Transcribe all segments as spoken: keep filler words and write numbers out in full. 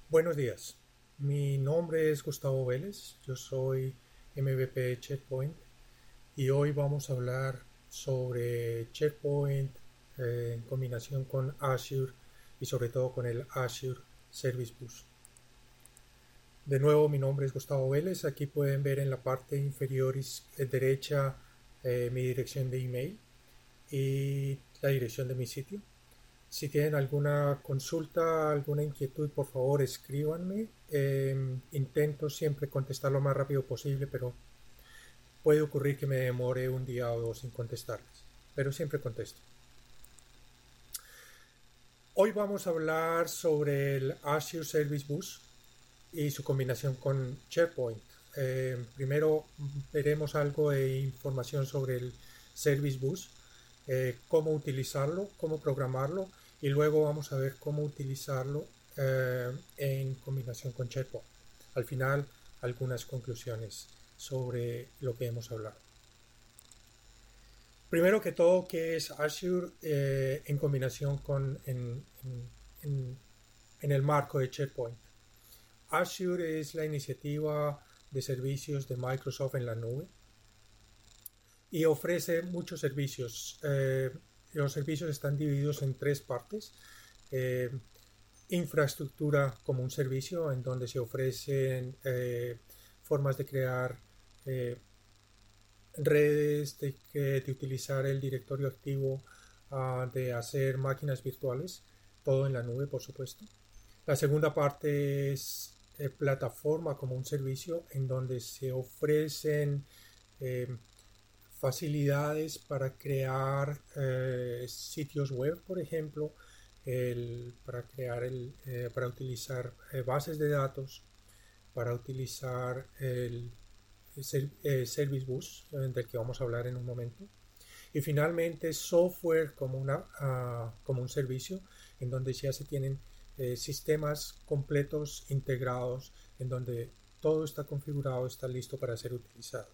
Buenos días, mi nombre es Gustavo Vélez, yo soy M V P de Checkpoint y hoy vamos a hablar sobre Checkpoint eh, en combinación con Azure y sobre todo con el Azure Service Bus. De nuevo, mi nombre es Gustavo Vélez, aquí pueden ver en la parte inferior derecha eh, mi dirección de email y la dirección de mi sitio. Si tienen alguna consulta, alguna inquietud, por favor escríbanme. Eh, intento siempre contestar lo más rápido posible, pero puede ocurrir que me demore un día o dos sin contestarles. Pero siempre contesto. Hoy vamos a hablar sobre el Azure Service Bus y su combinación con SharePoint. Eh, primero veremos algo de información sobre el Service Bus, eh, cómo utilizarlo, cómo programarlo y luego vamos a ver cómo utilizarlo eh, en combinación con SharePoint. Al final, algunas conclusiones sobre lo que hemos hablado. Primero que todo, ¿qué es Azure eh, en combinación con en, en, en, en el marco de SharePoint? Azure es la iniciativa de servicios de Microsoft en la nube y ofrece muchos servicios. Eh, los servicios están divididos en tres partes. Eh, infraestructura como un servicio, en donde se ofrecen eh, formas de crear eh, redes, de, de, utilizar el directorio activo, uh, de hacer máquinas virtuales, todo en la nube, por supuesto. La segunda parte es eh, plataforma como un servicio, en donde se ofrecen eh, facilidades para crear eh, sitios web, por ejemplo, el, para crear el, eh, para utilizar eh, bases de datos, para utilizar el, el eh, Service Bus, del que vamos a hablar en un momento. Y finalmente software como, una, uh, como un servicio, en donde ya se tienen eh, sistemas completos integrados, en donde todo está configurado, está listo para ser utilizado.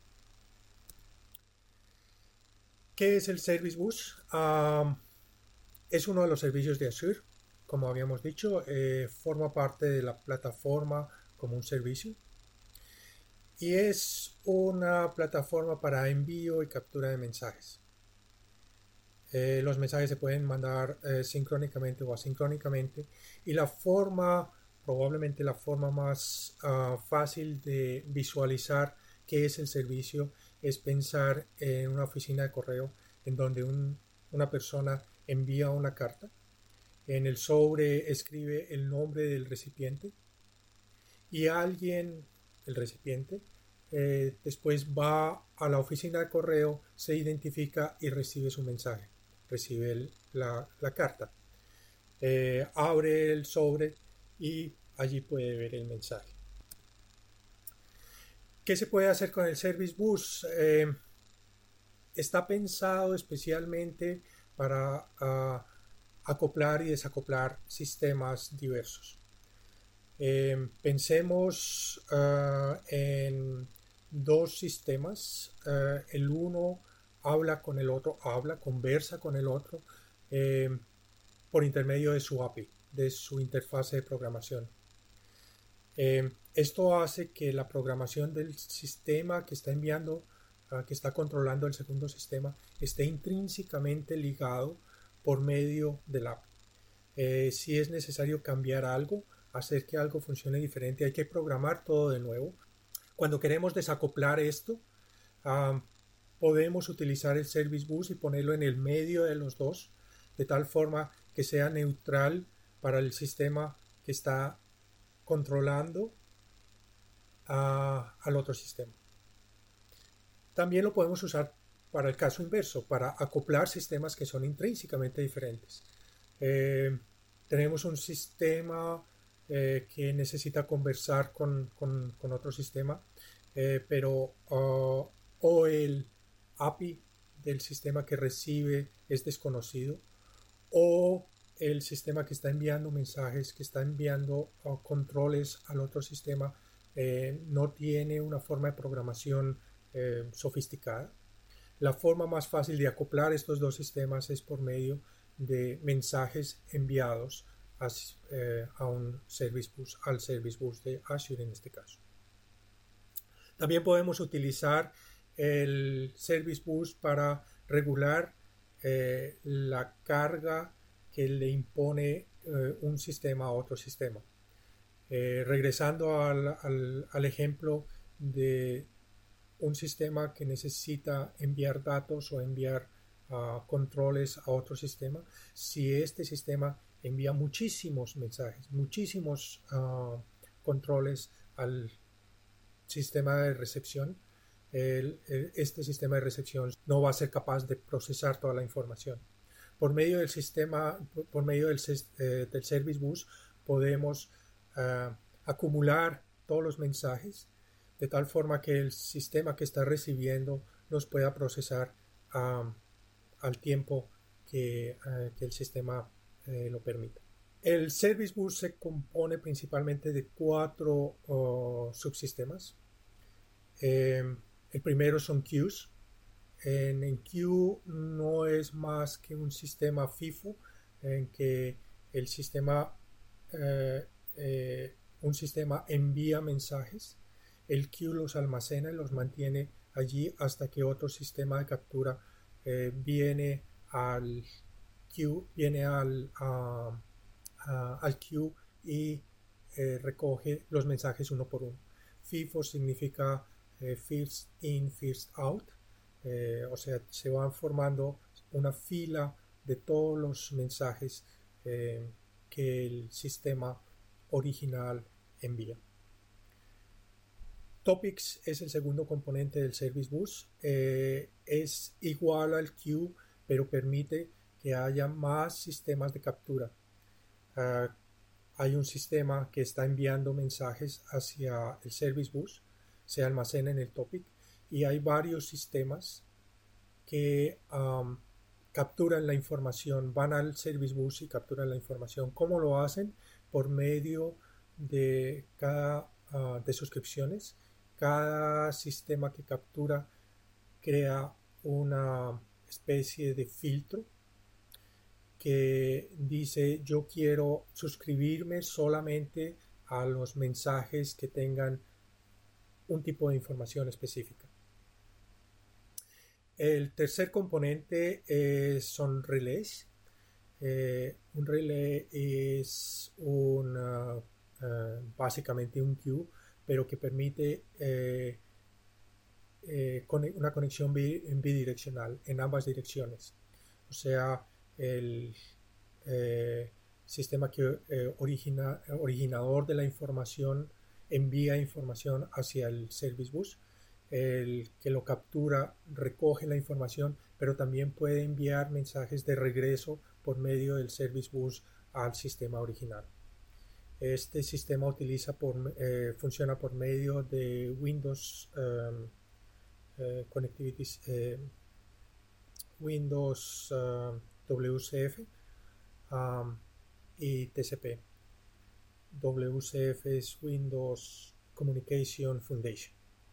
¿Qué es el Service Bus? Uh, es uno de los servicios de Azure, como habíamos dicho, eh, forma parte de la plataforma como un servicio y es una plataforma para envío y captura de mensajes. Eh, los mensajes se pueden mandar eh, sincrónicamente o asincrónicamente y la forma, probablemente la forma más uh, fácil de visualizar qué es el servicio es pensar en una oficina de correo en donde un, una persona envía una carta, en el sobre escribe el nombre del recipiente y alguien, el recipiente, eh, después va a la oficina de correo, se identifica y recibe su mensaje, recibe el, la, la, carta, eh, abre el sobre y allí puede ver el mensaje. ¿Qué se puede hacer con el Service Bus? Eh, está pensado especialmente para uh, acoplar y desacoplar sistemas diversos. Eh, pensemos uh, en dos sistemas. Uh, el uno habla con el otro, habla, conversa con el otro eh, por intermedio de su A P I, de su interfase de programación. Eh, esto hace que la programación del sistema que está enviando, uh, que está controlando el segundo sistema, esté intrínsecamente ligado por medio del A P I. Eh, si es necesario cambiar algo, hacer que algo funcione diferente, hay que programar todo de nuevo. Cuando queremos desacoplar esto, uh, podemos utilizar el Service Bus y ponerlo en el medio de los dos, de tal forma que sea neutral para el sistema que está controlando uh, al otro sistema. También lo podemos usar para el caso inverso, para acoplar sistemas que son intrínsecamente diferentes. Eh, tenemos un sistema eh, que necesita conversar con, con, con otro sistema, eh, pero uh, o el A P I del sistema que recibe es desconocido, o el sistema que está enviando mensajes, que está enviando uh, controles al otro sistema, eh, no tiene una forma de programación eh, sofisticada. La forma más fácil de acoplar estos dos sistemas es por medio de mensajes enviados a, eh, a un Service Bus, al Service Bus de Azure en este caso. También podemos utilizar el Service Bus para regular eh, la carga que le impone eh, un sistema a otro sistema. Eh, regresando al, al, al ejemplo de un sistema que necesita enviar datos o enviar uh, controles a otro sistema, si este sistema envía muchísimos mensajes, muchísimos uh, controles al sistema de recepción, el, el, este sistema de recepción no va a ser capaz de procesar toda la información. Por medio del sistema, por medio del, eh, del Service Bus, podemos uh, acumular todos los mensajes de tal forma que el sistema que está recibiendo los pueda procesar um, al tiempo que, uh, que el sistema uh, lo permita. El Service Bus se compone principalmente de cuatro uh, subsistemas. Eh, el primero son queues. En, en queue no es más que un sistema FIFO en que el sistema, eh, eh, un sistema envía mensajes. El queue los almacena y los mantiene allí hasta que otro sistema de captura eh, viene al queue, viene al, a, a, al queue y eh, recoge los mensajes uno por uno. FIFO significa eh, first in, first out, eh, o sea, se van formando una fila de todos los mensajes eh, que el sistema original envía. Topics es el segundo componente del Service Bus. Eh, es igual al queue, pero permite que haya más sistemas de captura. Uh, hay un sistema que está enviando mensajes hacia el Service Bus, se almacena en el topic, y hay varios sistemas que um, capturan la información, van al Service Bus y capturan la información. ¿Cómo lo hacen? Por medio de cada uh, de suscripciones. Cada sistema que captura crea una especie de filtro que dice yo quiero suscribirme solamente a los mensajes que tengan un tipo de información específica. El tercer componente eh, son relés. Eh, un relé es una, uh, básicamente un queue, pero que permite eh, eh, una conexión bidireccional en ambas direcciones. O sea, el eh, sistema que eh, origina, originador de la información envía información hacia el Service Bus. El que lo captura recoge la información, pero también puede enviar mensajes de regreso por medio del Service Bus al sistema original. Este sistema utiliza por, eh, funciona por medio de Windows um, eh, Connectivity, eh, Windows uh, W C F um, y T C P. W C F es Windows Communication Foundation.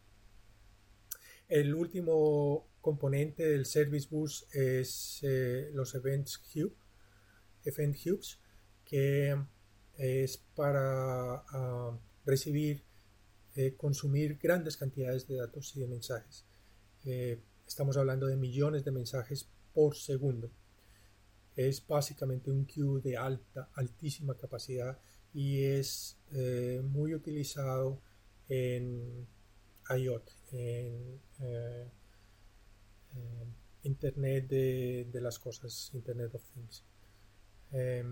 El último componente del Service Bus es eh, los Events Hub, Event Hubs, que es para uh, recibir, eh, consumir grandes cantidades de datos y de mensajes. Eh, estamos hablando de millones de mensajes por segundo. Es básicamente un queue de alta, altísima capacidad y es eh, muy utilizado en IoT, en eh, eh, Internet de, de las cosas, Internet of Things. Eh,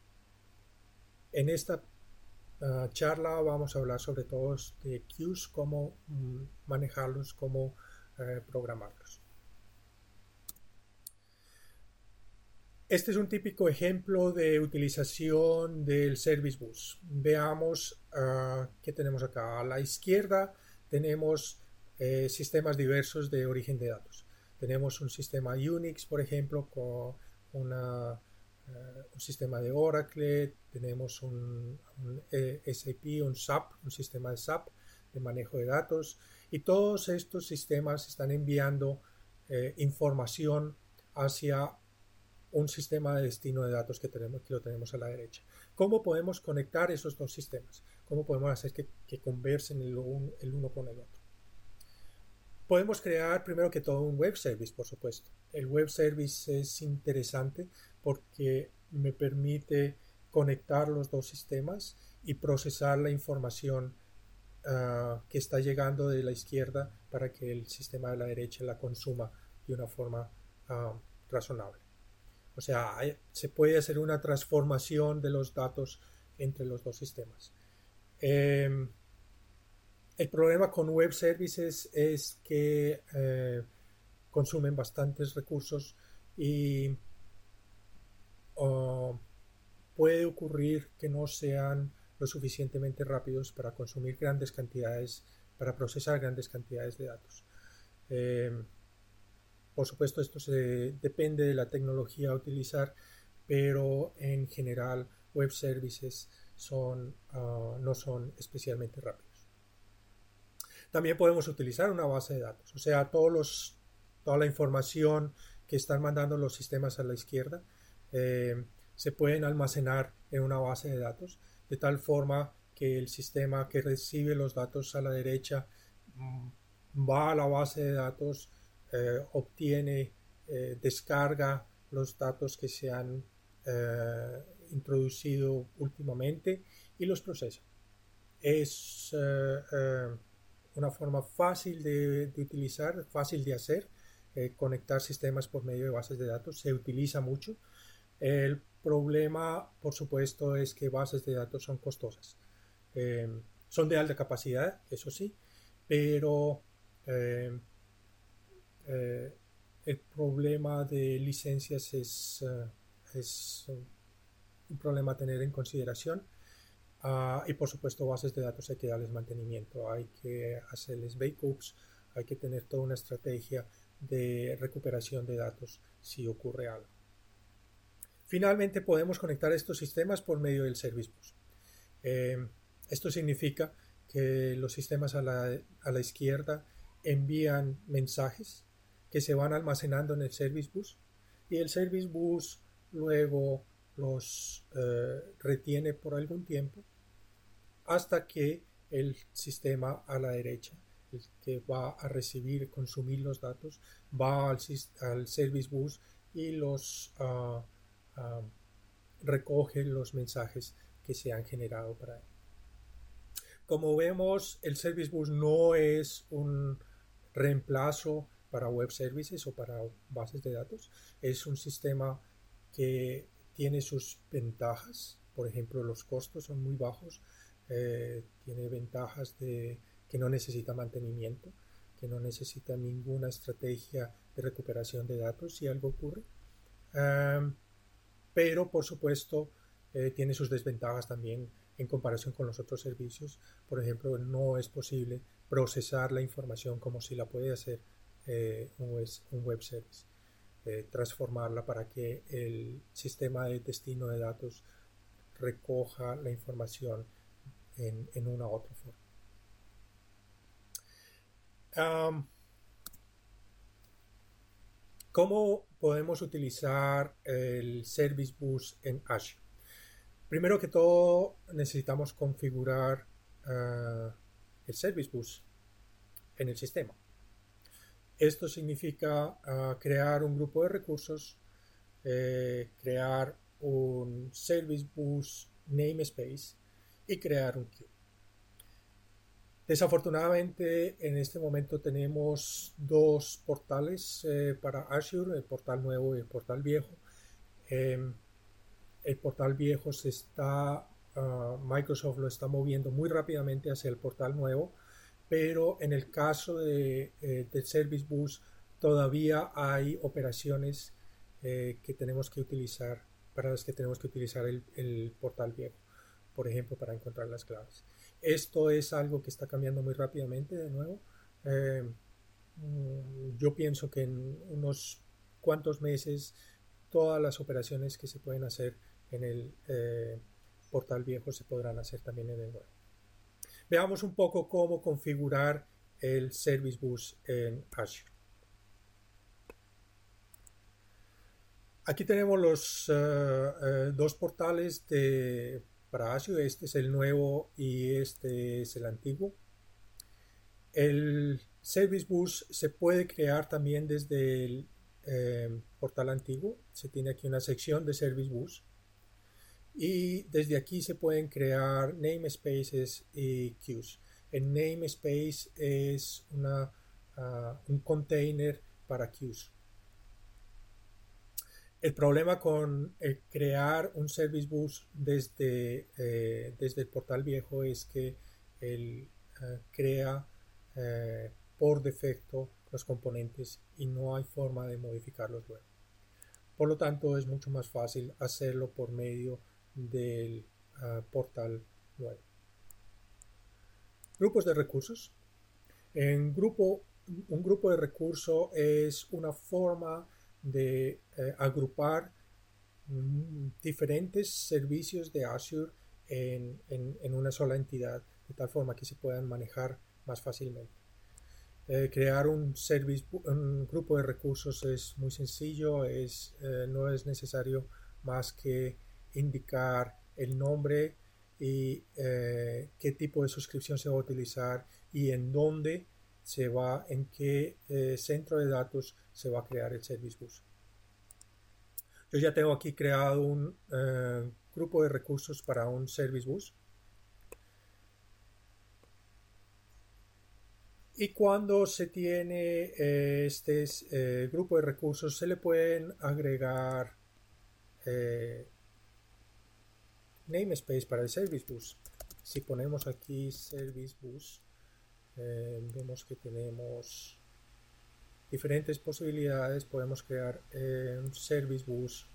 en esta uh, charla vamos a hablar sobre todo de queues, cómo mm, manejarlos, cómo eh, programarlos. Este es un típico ejemplo de utilización del Service Bus. Veamos uh, qué tenemos acá. A la izquierda tenemos eh, sistemas diversos de origen de datos. Tenemos un sistema Unix, por ejemplo, con una, uh, un sistema de Oracle. Tenemos un, un eh, S A P, un S A P, un sistema de S A P de manejo de datos. Y todos estos sistemas están enviando eh, información hacia un sistema de destino de datos que, tenemos, que lo tenemos a la derecha. ¿Cómo podemos conectar esos dos sistemas? ¿Cómo podemos hacer que, que conversen el, un, el uno con el otro? Podemos crear primero que todo un web service, por supuesto. El web service es interesante porque me permite conectar los dos sistemas y procesar la información uh, que está llegando de la izquierda para que el sistema de la derecha la consuma de una forma uh, razonable. O sea, hay, se puede hacer una transformación de los datos entre los dos sistemas. Eh, el problema con web services es que eh, consumen bastantes recursos y uh, puede ocurrir que no sean lo suficientemente rápidos para consumir grandes cantidades, para procesar grandes cantidades de datos. Eh, por supuesto, esto se, depende de la tecnología a utilizar, pero en general web services son, uh, no son especialmente rápidos. También podemos utilizar una base de datos, o sea, todos los, toda la información que están mandando los sistemas a la izquierda eh, se pueden almacenar en una base de datos, de tal forma que el sistema que recibe los datos a la derecha va a la base de datos, eh, obtiene, eh, descarga los datos que se han eh, introducido últimamente y los procesa. Es eh, eh, una forma fácil de, de utilizar, fácil de hacer, eh, conectar sistemas por medio de bases de datos, se utiliza mucho. El problema, por supuesto, es que bases de datos son costosas. Eh, son de alta capacidad, eso sí, pero eh, eh, el problema de licencias es, uh, es un problema a tener en consideración. Uh, y por supuesto bases de datos hay que darles mantenimiento, hay que hacerles backups, hay que tener toda una estrategia de recuperación de datos si ocurre algo. Finalmente podemos conectar estos sistemas por medio del Service Bus. Eh, esto significa que los sistemas a la, a la izquierda envían mensajes que se van almacenando en el Service Bus y el Service Bus luego los eh, retiene por algún tiempo hasta que el sistema a la derecha, el que va a recibir, consumir los datos, va al, al Service Bus y los uh, uh, recoge los mensajes que se han generado para él. Como vemos, el Service Bus no es un reemplazo para web services o para bases de datos. Es un sistema que tiene sus ventajas. Por ejemplo, los costos son muy bajos. Eh, tiene ventajas de que no necesita mantenimiento, que no necesita ninguna estrategia de recuperación de datos si algo ocurre. Um, pero, por supuesto, eh, tiene sus desventajas también en comparación con los otros servicios. Por ejemplo, no es posible procesar la información como si la puede hacer eh, un, web, un web service. Eh, transformarla para que el sistema de destino de datos recoja la información en, en una u otra forma. Um, ¿Cómo podemos utilizar el Service Bus en Azure? Primero que todo, necesitamos configurar uh, el Service Bus en el sistema. Esto significa uh, crear un grupo de recursos, eh, crear un Service Bus namespace y crear un queue. Desafortunadamente, en este momento tenemos dos portales eh, para Azure, el portal nuevo y el portal viejo. Eh, el portal viejo se está, uh, Microsoft lo está moviendo muy rápidamente hacia el portal nuevo, pero en el caso de, eh, del Service Bus todavía hay operaciones eh, que tenemos que utilizar, para las que tenemos que utilizar el, el portal viejo, por ejemplo, para encontrar las claves. Esto es algo que está cambiando muy rápidamente de nuevo. Eh, yo pienso que en unos cuantos meses todas las operaciones que se pueden hacer en el eh, portal viejo se podrán hacer también en el nuevo. Veamos un poco cómo configurar el Service Bus en Azure. Aquí tenemos los uh, uh, dos portales de, para Azure. Este es el nuevo y este es el antiguo. El Service Bus se puede crear también desde el eh, portal antiguo. Se tiene aquí una sección de Service Bus. Y desde aquí se pueden crear namespaces y queues. El namespace es una, uh, un container para queues. El problema con eh, crear un service bus desde, eh, desde el portal viejo es que él uh, crea uh, por defecto los componentes y no hay forma de modificarlos luego. Por lo tanto, es mucho más fácil hacerlo por medio del uh, portal nuevo. Grupos de recursos. En grupo, un grupo de recursos es una forma de eh, agrupar mm, diferentes servicios de Azure en, en, en, una sola entidad, de tal forma que se puedan manejar más fácilmente. Eh, crear un, service, un grupo de recursos es muy sencillo, es, eh, no es necesario más que indicar el nombre y eh, qué tipo de suscripción se va a utilizar y en dónde se va, en qué eh, centro de datos se va a crear el Service Bus. Yo ya tengo aquí creado un eh, grupo de recursos para un Service Bus. Y cuando se tiene eh, este eh, grupo de recursos, se le pueden agregar eh, namespace para el Service Bus. Si ponemos aquí Service Bus, eh, vemos que tenemos diferentes posibilidades. Podemos crear eh, un Service Bus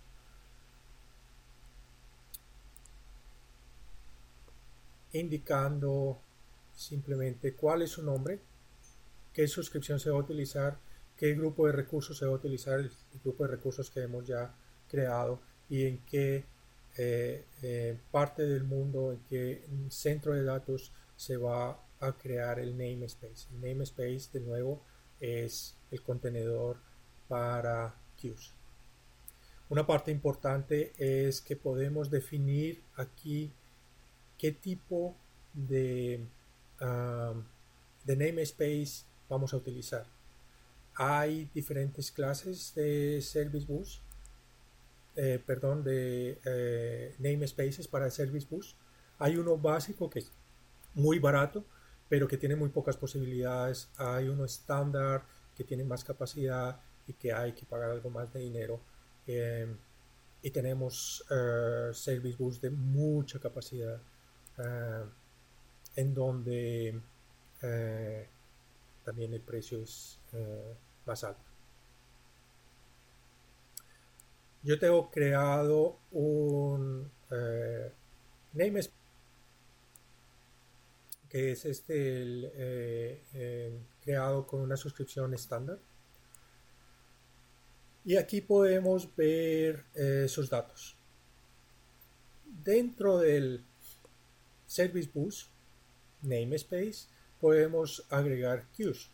indicando simplemente cuál es su nombre, qué suscripción se va a utilizar, qué grupo de recursos se va a utilizar, el grupo de recursos que hemos ya creado y en qué eh, eh, parte del mundo, en qué centro de datos se va a crear el namespace. El namespace, de nuevo, es el contenedor para queues. Una parte importante es que podemos definir aquí qué tipo de, um, de namespace vamos a utilizar. Hay diferentes clases de Service Bus, eh, perdón, de eh, namespaces para el Service Bus. Hay uno básico que es muy barato, pero que tiene muy pocas posibilidades. Hay uno estándar que tiene más capacidad y que hay que pagar algo más de dinero. Eh, y tenemos uh, Service Bus de mucha capacidad, uh, en donde uh, también el precio es uh, más alto. Yo tengo creado un uh, namespace que es este el, eh, eh, creado con una suscripción estándar. Y aquí podemos ver eh, sus datos. Dentro del Service Bus namespace podemos agregar queues.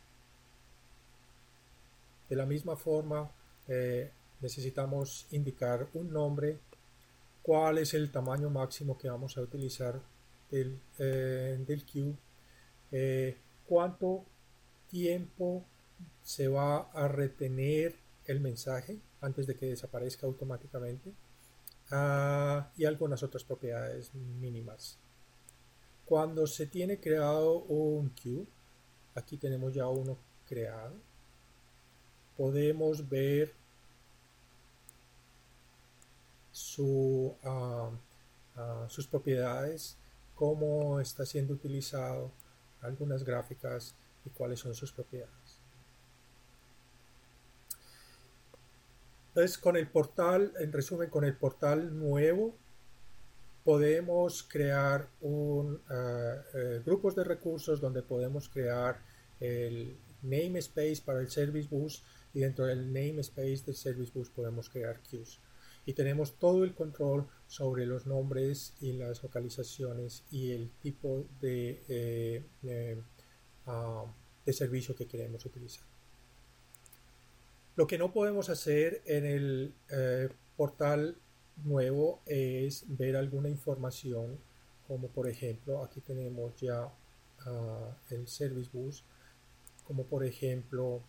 De la misma forma, eh, necesitamos indicar un nombre, cuál es el tamaño máximo que vamos a utilizar del, eh, del queue, eh, cuánto tiempo se va a retener el mensaje antes de que desaparezca automáticamente, uh, y algunas otras propiedades mínimas. Cuando se tiene creado un queue, aquí tenemos ya uno creado, podemos ver su, uh, uh, sus propiedades, cómo está siendo utilizado, algunas gráficas y cuáles son sus propiedades. Entonces, con el portal, en resumen, con el portal nuevo, podemos crear un, uh, uh, grupos de recursos donde podemos crear el namespace para el Service Bus y dentro del namespace del Service Bus podemos crear queues. Y tenemos todo el control sobre los nombres y las localizaciones y el tipo de, eh, eh, uh, de servicio que queremos utilizar. Lo que no podemos hacer en el eh, portal nuevo es ver alguna información, como por ejemplo, aquí tenemos ya uh, el Service Bus, como por ejemplo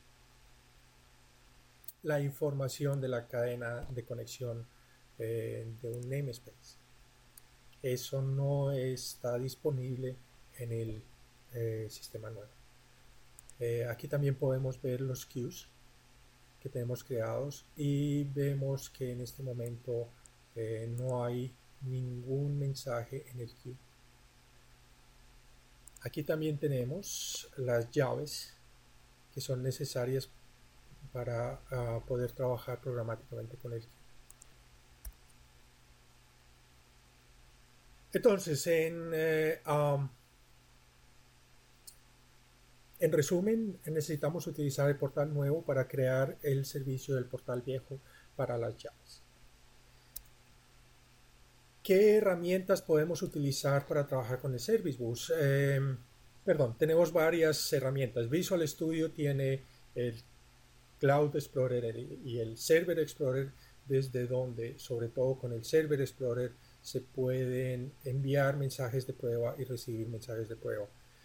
la información de la cadena de conexión eh, de un namespace. Eso no está disponible en el eh, sistema nuevo. Eh, aquí también podemos ver los queues que tenemos creados y vemos que en este momento eh, no hay ningún mensaje en el queue. Aquí también tenemos las llaves que son necesarias para uh, poder trabajar programáticamente con el queue. Entonces, en, eh, um, en resumen, necesitamos utilizar el portal nuevo para crear el servicio del portal viejo para las llaves. ¿Qué herramientas podemos utilizar para trabajar con el Service Bus? Eh, perdón, tenemos varias herramientas. Visual Studio tiene el Cloud Explorer y el Server Explorer, desde donde, sobre todo con el Server Explorer, se pueden enviar mensajes de prueba y recibir mensajes de prueba.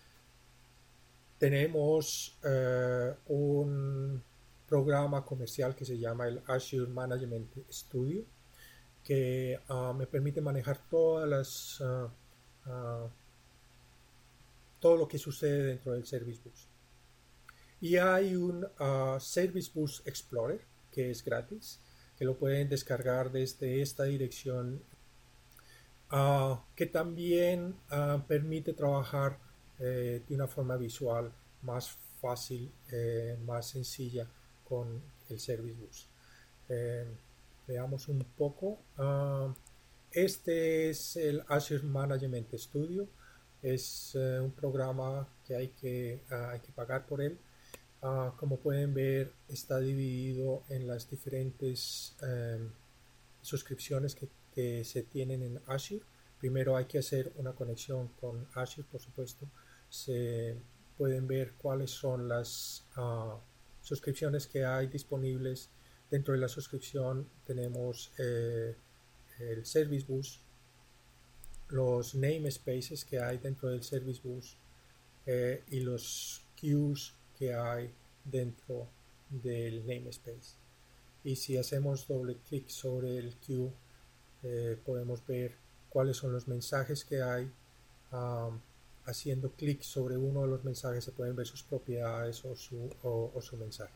Tenemos uh, un programa comercial que se llama el Azure Management Studio, que uh, me permite manejar todas las uh, uh, todo lo que sucede dentro del Service Bus. Y hay un uh, Service Bus Explorer que es gratis, que lo pueden descargar desde esta dirección, uh, que también uh, permite trabajar eh, de una forma visual más fácil, eh, más sencilla con el Service Bus. Eh, veamos un poco. Uh, este es el Azure Management Studio. Es uh, un programa que hay que, uh, hay que pagar por él. Uh, como pueden ver, está dividido en las diferentes um, suscripciones que, que se tienen en Azure. Primero hay que hacer una conexión con Azure, por supuesto. Se pueden ver cuáles son las uh, suscripciones que hay disponibles. Dentro de la suscripción tenemos eh, el Service Bus, los namespaces que hay dentro del Service Bus eh, y los queues que hay dentro del namespace. Y si hacemos doble clic sobre el queue, eh, podemos ver cuáles son los mensajes que hay. Um, haciendo clic sobre uno de los mensajes se pueden ver sus propiedades o su, o, o su mensaje.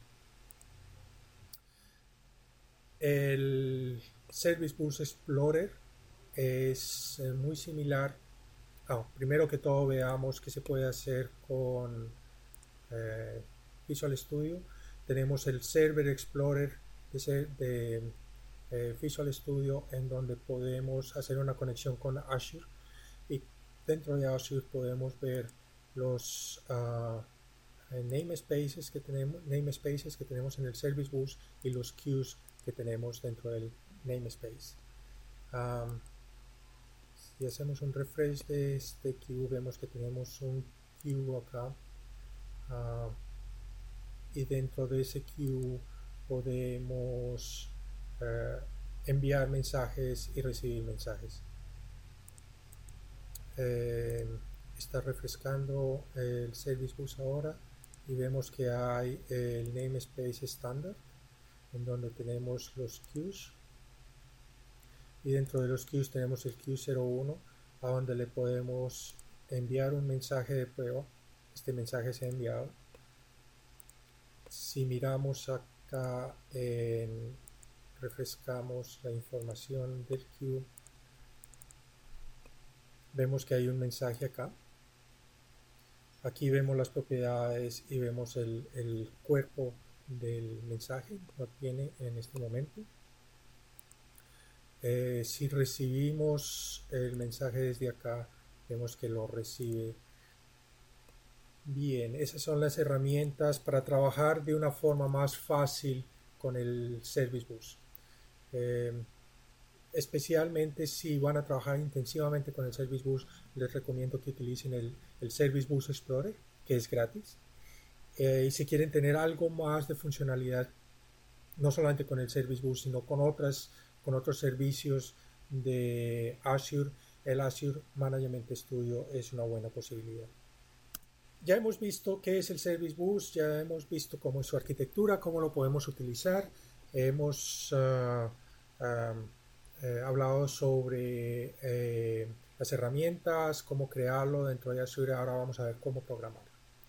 El Service Bus Explorer es eh, muy similar. Oh, primero que todo veamos qué se puede hacer con eh, Visual Studio. Tenemos el Server Explorer de, de eh, Visual Studio, en donde podemos hacer una conexión con Azure, y dentro de Azure podemos ver los uh, namespaces que tenemos namespaces que tenemos en el Service Bus y los queues que tenemos dentro del namespace. Um, si hacemos un refresh de este queue, vemos que tenemos un queue acá, uh, y dentro de ese queue podemos uh, enviar mensajes y recibir mensajes. Eh, está refrescando el Service Bus ahora y vemos que hay el namespace estándar, en donde tenemos los queues, y dentro de los queues tenemos el queue cero uno, a donde le podemos enviar un mensaje de prueba. Este mensaje se ha enviado. Si miramos acá, en, refrescamos la información del queue, vemos que hay un mensaje acá. Aquí vemos las propiedades y vemos el, el cuerpo del mensaje, lo tiene en este momento. Eh, si recibimos el mensaje desde acá, vemos que lo recibe. Bien, esas son las herramientas para trabajar de una forma más fácil con el Service Bus. Eh, especialmente si van a trabajar intensivamente con el Service Bus, les recomiendo que utilicen el, el Service Bus Explorer, que es gratis. Eh, y si quieren tener algo más de funcionalidad no solamente con el Service Bus, sino con, otras, con otros servicios de Azure. El Azure Management Studio es una buena posibilidad. Ya hemos visto qué es el Service Bus, ya hemos visto cómo es su arquitectura, cómo lo podemos utilizar. Hemos uh, um, eh, hablado sobre eh, las herramientas, cómo crearlo dentro de Azure. Ahora vamos a ver cómo programar.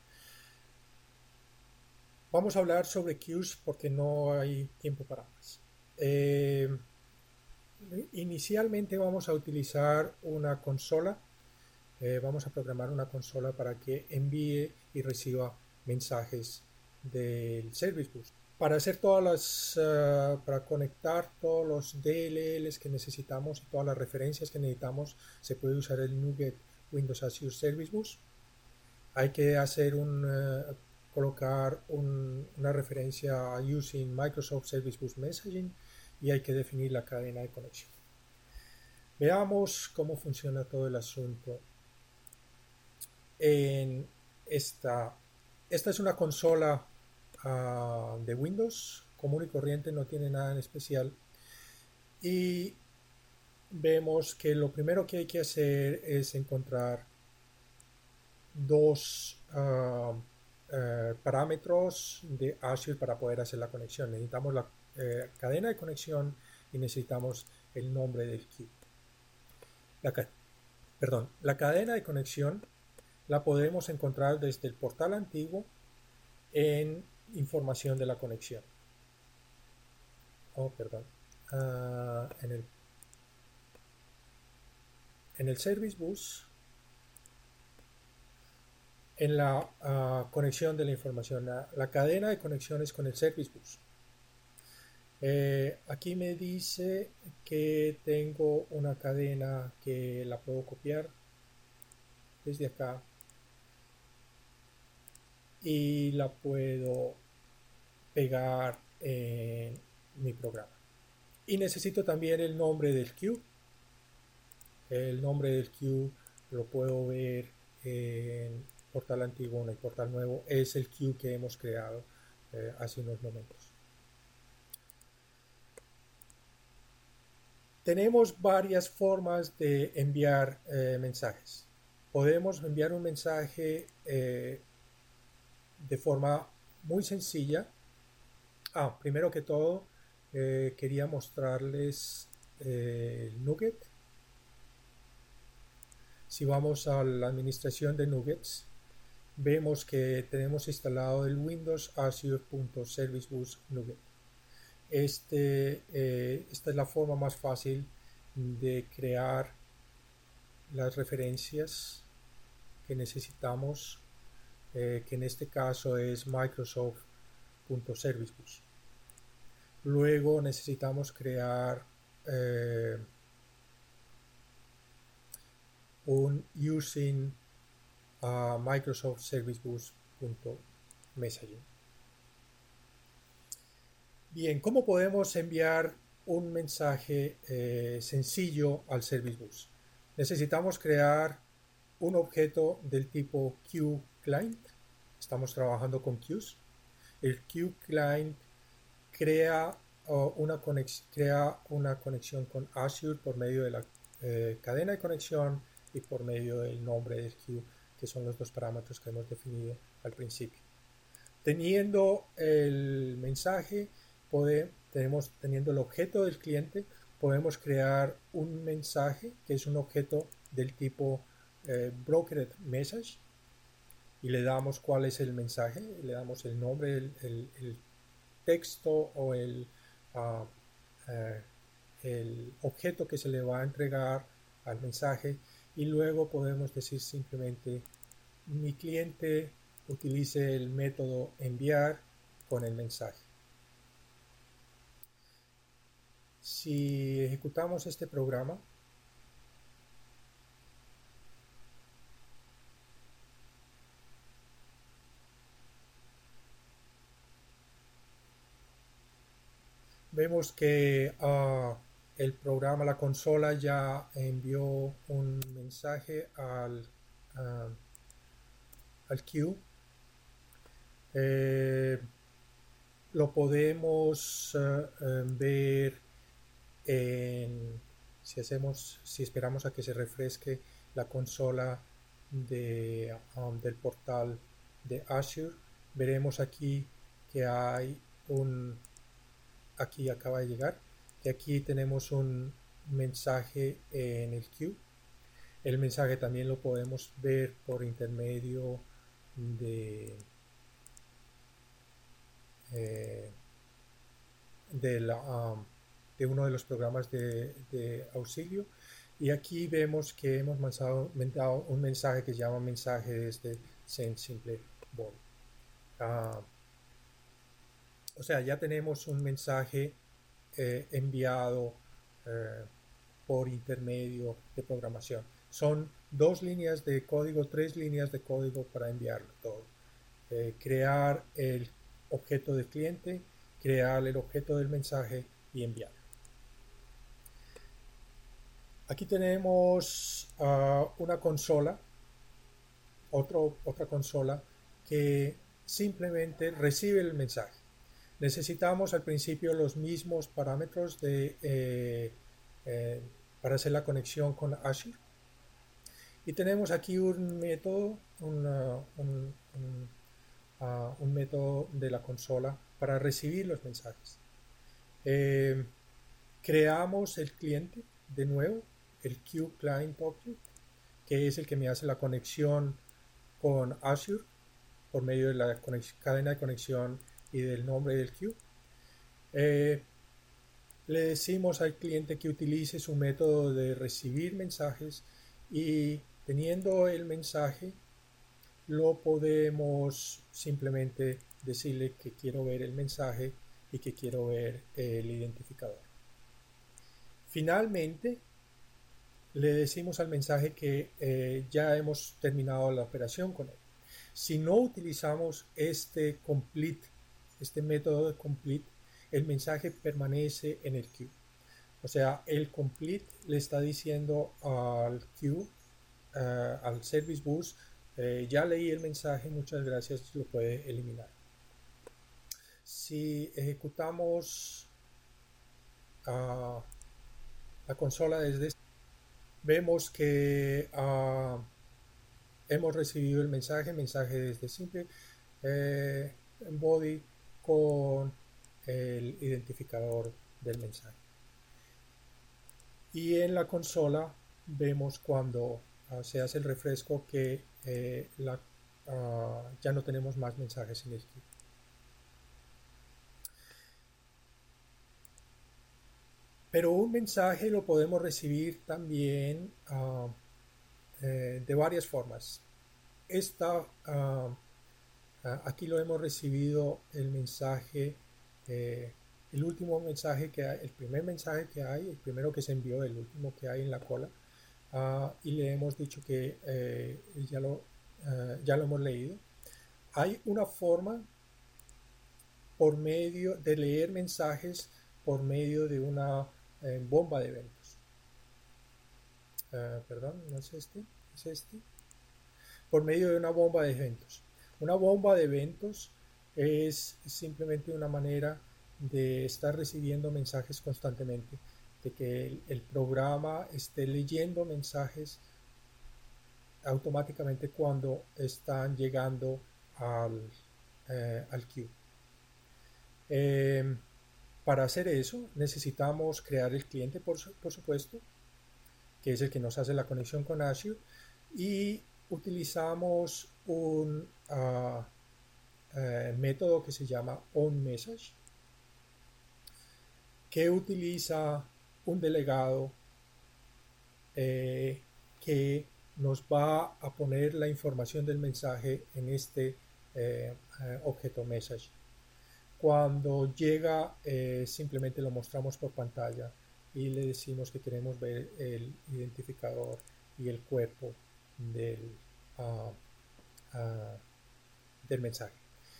Vamos a hablar sobre queues porque no hay tiempo para más. Eh, inicialmente vamos a utilizar una consola. Eh, vamos a programar una consola para que envíe y reciba mensajes del Service Bus. Para hacer todas las, uh, para conectar todos los D L Ls que necesitamos y todas las referencias que necesitamos, se puede usar el NuGet Windows Azure Service Bus. Hay que hacer un, uh, colocar un, una referencia a using Microsoft Service Bus Messaging y hay que definir la cadena de conexión. Veamos cómo funciona todo el asunto. En esta, esta es una consola uh, de Windows común y corriente, no tiene nada en especial, y vemos que lo primero que hay que hacer es encontrar dos uh, uh, parámetros de Azure para poder hacer la conexión. Necesitamos la uh, cadena de conexión y necesitamos el nombre del queue. La, perdón, la cadena de conexión la podemos encontrar desde el portal antiguo en información de la conexión. Oh, perdón. Uh, en, el, en el Service Bus, en la uh, conexión de la información, la, la cadena de conexiones con el Service Bus. Eh, aquí me dice que tengo una cadena que la puedo copiar desde acá y la puedo pegar en mi programa. Y necesito también el nombre del queue. El nombre del queue lo puedo ver en portal antiguo, en el portal nuevo. Es el queue que hemos creado eh, hace unos momentos. Tenemos varias formas de enviar eh, mensajes. Podemos enviar un mensaje eh, de forma muy sencilla. Ah, primero que todo, eh, quería mostrarles eh, el NuGet. Si vamos a la administración de NuGets, vemos que tenemos instalado el Windows Azure.ServiceBus NuGet. Este, eh, esta es la forma más fácil de crear las referencias que necesitamos, eh, que en este caso es Microsoft.ServiceBus. Luego necesitamos crear eh, un using uh, Microsoft Servicebus.messaging. Bien, ¿cómo podemos enviar un mensaje eh, sencillo al Service Bus? Necesitamos crear un objeto del tipo QClient. Estamos trabajando con queues. El QClient crea, uh, una crea una conexión con Azure por medio de la eh, cadena de conexión y por medio del nombre del queue, que son los dos parámetros que hemos definido al principio. Teniendo el mensaje, Pode, tenemos, teniendo el objeto del cliente, podemos crear un mensaje que es un objeto del tipo eh, brokered message y le damos cuál es el mensaje, le damos el nombre, el, el, el texto o el, uh, uh, el objeto que se le va a entregar al mensaje y luego podemos decir simplemente mi cliente utilice el método enviar con el mensaje. Si ejecutamos este programa, vemos que uh, el programa, la consola ya envió un mensaje al, uh, al queue. Eh, lo podemos uh, um, ver en, si hacemos, si esperamos a que se refresque la consola de, um, del portal de Azure, veremos aquí que hay un, aquí acaba de llegar, que aquí tenemos un mensaje en el queue. El mensaje también lo podemos ver por intermedio de, eh, de, la, um, de uno de los programas de, de, auxilio. Y aquí vemos que hemos mandado, mandado un mensaje que se llama mensaje desde Send Simple Body. Uh, o sea, ya tenemos un mensaje eh, enviado eh, por intermedio de programación. Son dos líneas de código, tres líneas de código para enviarlo todo. Eh, crear el objeto del cliente, crear el objeto del mensaje y enviarlo. Aquí tenemos uh, una consola, otro, otra consola que simplemente recibe el mensaje. Necesitamos al principio los mismos parámetros de, eh, eh, para hacer la conexión con Azure. Y tenemos aquí un método, una, un, un, uh, un método de la consola para recibir los mensajes. Eh, creamos el cliente de nuevo, el QClient-Object, que es el que me hace la conexión con Azure por medio de la cadena de conexión y del nombre del queue. Eh, le decimos al cliente que utilice su método de recibir mensajes y teniendo el mensaje lo podemos simplemente decirle que quiero ver el mensaje y que quiero ver el identificador. Finalmente le decimos al mensaje que eh, ya hemos terminado la operación con él. Si no utilizamos este complete, este método de complete, el mensaje permanece en el queue. O sea, el complete le está diciendo al queue, uh, al service bus, eh, ya leí el mensaje, muchas gracias, lo puede eliminar. Si ejecutamos uh, la consola desde este, vemos que uh, hemos recibido el mensaje, mensaje desde simple eh, body con el identificador del mensaje. Y en la consola vemos cuando uh, se hace el refresco que eh, la, uh, ya no tenemos más mensajes en el queue. Pero un mensaje lo podemos recibir también uh, eh, de varias formas. Esta, uh, uh, aquí lo hemos recibido el mensaje, eh, el último mensaje que hay, el primer mensaje que hay, el primero que se envió, el último que hay en la cola, uh, y le hemos dicho que eh, ya, lo, uh, ya lo hemos leído. Hay una forma por medio de leer mensajes por medio de una eh, bomba de eventos. Uh, perdón, no es este, es este. Por medio de una bomba de eventos. Una bomba de eventos es simplemente una manera de estar recibiendo mensajes constantemente, de que el, el programa esté leyendo mensajes automáticamente cuando están llegando al, eh, al queue. Eh, para hacer eso necesitamos crear el cliente, por, por supuesto, que es el que nos hace la conexión con Azure, y utilizamos un uh, uh, método que se llama onMessage, que utiliza un delegado eh, que nos va a poner la información del mensaje en este eh, uh, objeto message. Cuando llega, eh, simplemente lo mostramos por pantalla y le decimos que queremos ver el identificador y el cuerpo del, uh, uh, del mensaje.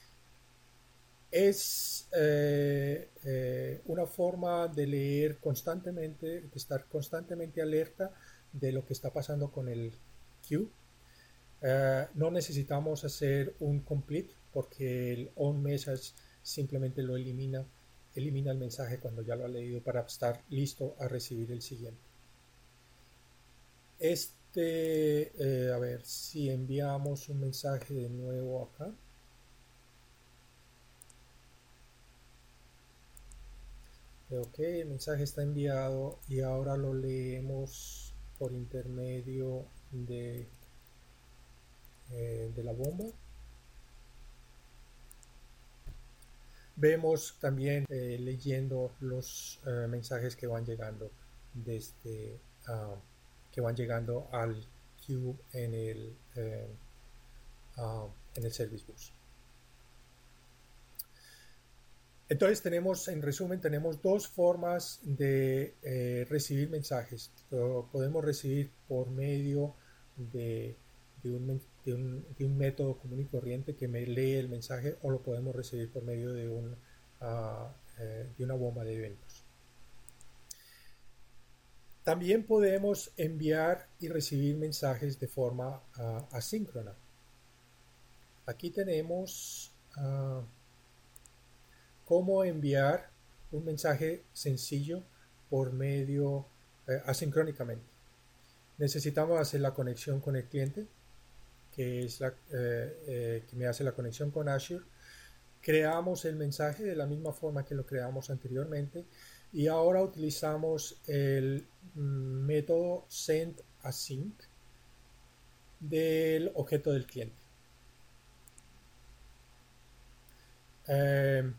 Es eh, eh, una forma de leer constantemente, de estar constantemente alerta de lo que está pasando con el queue. Uh, no necesitamos hacer un complete porque el onMessage simplemente lo elimina, elimina el mensaje cuando ya lo ha leído para estar listo a recibir el siguiente. Este, eh, a ver, si enviamos un mensaje de nuevo acá. Ok, el mensaje está enviado y ahora lo leemos por intermedio de, eh, de la bomba. Vemos también eh, leyendo los uh, mensajes que van llegando desde uh, que van llegando al queue en el eh, uh, en el service bus. Entonces tenemos, en resumen, tenemos dos formas de eh, recibir mensajes. Lo podemos recibir por medio de, de, un, de, un, de, un, método común y corriente que me lee el mensaje, o lo podemos recibir por medio de, un, uh, eh, de una bomba de eventos. También podemos enviar y recibir mensajes de forma uh, asíncrona. Aquí tenemos uh, cómo enviar un mensaje sencillo por medio eh, asincrónicamente. Necesitamos hacer la conexión con el cliente, que es la eh, eh, que me hace la conexión con Azure. Creamos el mensaje de la misma forma que lo creamos anteriormente y ahora utilizamos el método sendAsync del objeto del cliente. Eh,